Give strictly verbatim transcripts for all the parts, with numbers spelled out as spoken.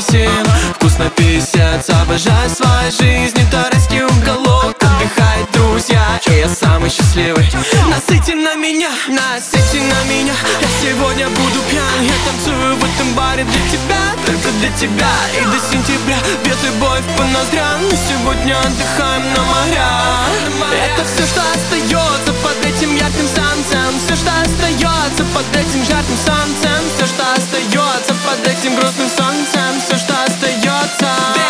апельсин. Вкусно писец, обожаю свою жизнь. Это райский уголок, отдыхают друзья, и я самый счастливый. Насыти на меня, насыти на меня. Я сегодня буду пьян, я танцую в этом баре для тебя, только для тебя. И до сентября бьет любовь по ноздрям. Мы сегодня отдыхаем на морях. Это все, что остается под этим ярким солнцем. Все, что остается под этим жарким солнцем. Все, что остается под этим грустным солнцем. Все, что остается.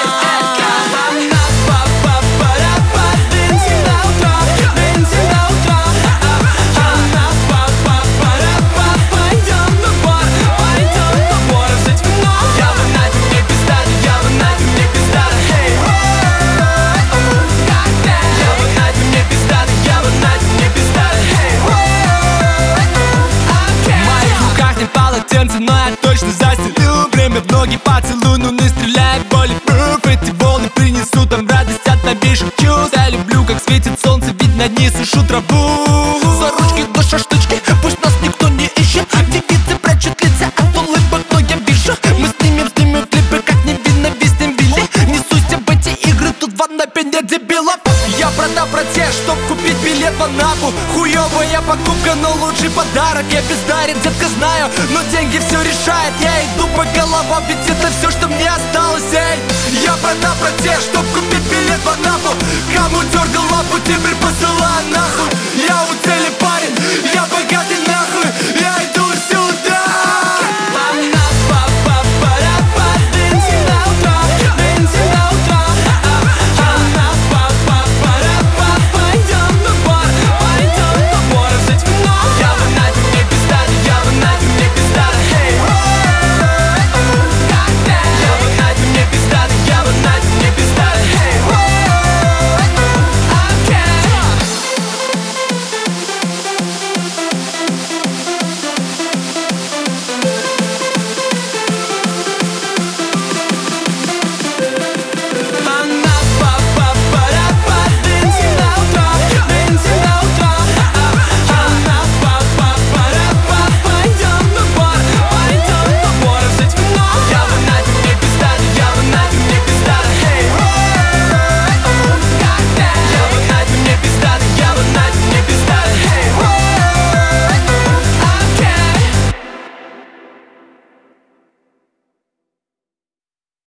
Но я точно застелил время в ноги, поцелуй, ну не стреляй, боли. Эти волны принесут нам радость от новейших чувств. Я люблю, как светит солнце, ведь над ней сушу траву. За ручки до шашлычки, пусть нас никто не ищет. Девицы прячут лица от улыбок, но я вижу. Мы снимем, снимем клипы, как невинно виснем Вилли. Несусь об эти игры, тут в Анапе нет дебилов. Я продам протест, чтоб купить билет в Анапу. Хуёвая покупка, но лучший подарок. Я бездарен, детка, знаю, но деньги все решает. Я иду по головам, ведь это все, что мне осталось, эй. Я продам протест, чтоб купить билет в Анапу. Кому дергал лапу, теперь посылаю нахуй.